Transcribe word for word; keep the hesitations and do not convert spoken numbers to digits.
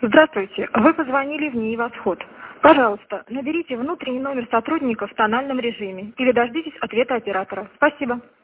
Здравствуйте, вы позвонили в НИИ «Восход». Пожалуйста, наберите внутренний номер сотрудника в тональном режиме или дождитесь ответа оператора. Спасибо.